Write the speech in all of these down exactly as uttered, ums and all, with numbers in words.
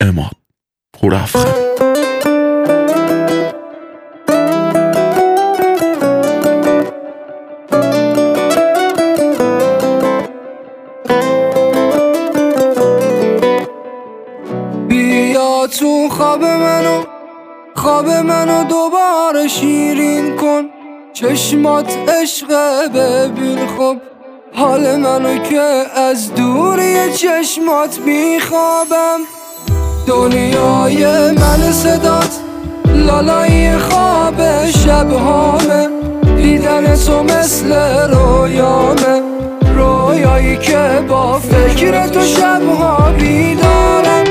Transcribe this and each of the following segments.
اماد پرافخم. بیا تو خواب منو، خواب منو دوباره شیرین کن. چشمات عشقه ببین خب حال منو که از دوری چشمات میخوابم. دنیای من صدات لالای خواب شبهامه، دیدن تو مثل رویامه، رویایی که با فکر تو شبها بیدارم.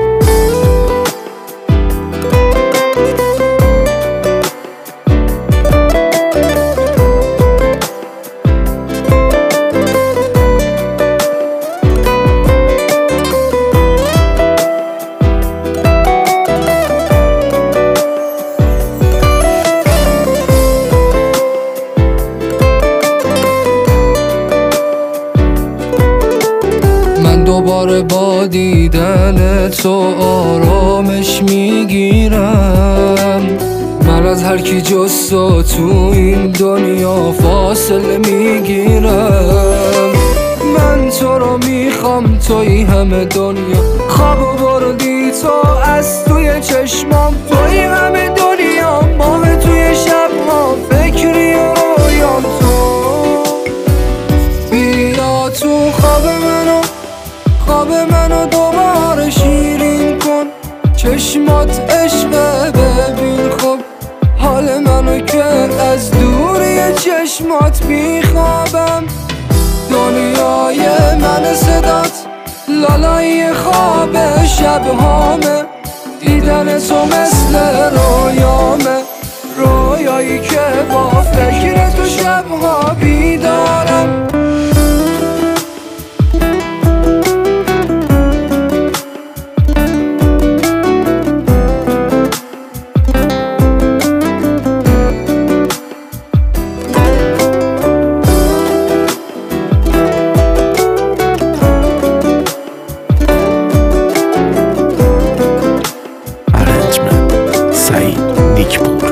دوباره با دیدن تو آرامش میگیرم. من از هر کی جز تو تو این دنیا فاصله میگیرم. من تو رو میخوام، توی همه دنیا خوابو بردی تو از توی چشمام، توی همه دنیا ماه توی شبها فکری و رویام. تو بیا تو خواب منو، خواب منو دوباره شیرین کن. چشمات عشقه ببین خب حال منو که از دوری چشمات میخوابم. دنیای من صدات لالای خواب شبهامه، دیدن تو مثل رویامه، رویایی که با فکر تو شبها بیدارم. سعید نیکپور.